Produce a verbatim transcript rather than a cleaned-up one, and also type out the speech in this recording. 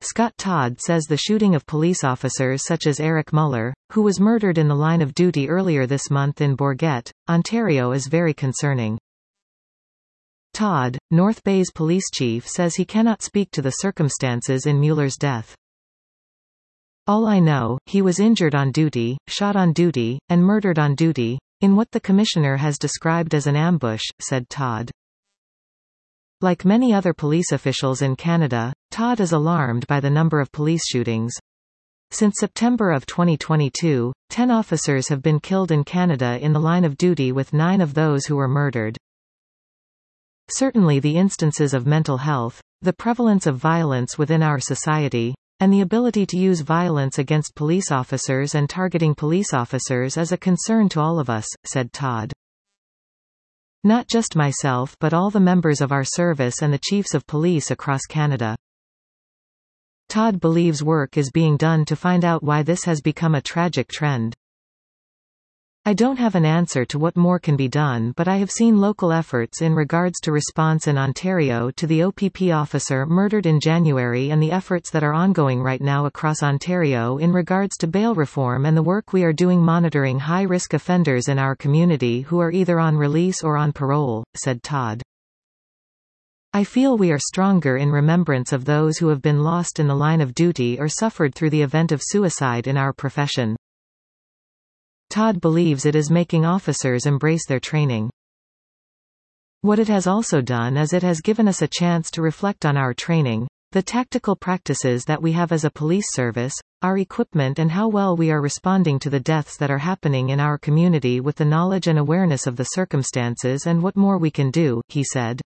Scott Todd says the shooting of police officers such as Eric Muller, who was murdered in the line of duty earlier this month in Bourget, Ontario, is very concerning. Todd, North Bay's police chief, says he cannot speak to the circumstances in Mueller's death. "All I know, he was injured on duty, shot on duty, and murdered on duty, in what the commissioner has described as an ambush," said Todd. Like many other police officials in Canada, Todd is alarmed by the number of police shootings. Since September of twenty twenty-two, ten officers have been killed in Canada in the line of duty, with nine of those who were murdered. Certainly the instances of mental health, the prevalence of violence within our society, and the ability to use violence against police officers and targeting police officers is a concern to all of us, said Todd. "Not just myself but all the members of our service and the chiefs of police across Canada." Todd believes work is being done to find out why this has become a tragic trend. "I don't have an answer to what more can be done, but I have seen local efforts in regards to response in Ontario to the O P P officer murdered in January, and the efforts that are ongoing right now across Ontario in regards to bail reform, and the work we are doing monitoring high-risk offenders in our community who are either on release or on parole," said Todd. "I feel we are stronger in remembrance of those who have been lost in the line of duty or suffered through the event of suicide in our profession." Todd believes it is making officers embrace their training. "What it has also done is it has given us a chance to reflect on our training, the tactical practices that we have as a police service, our equipment, and how well we are responding to the deaths that are happening in our community with the knowledge and awareness of the circumstances and what more we can do," he said.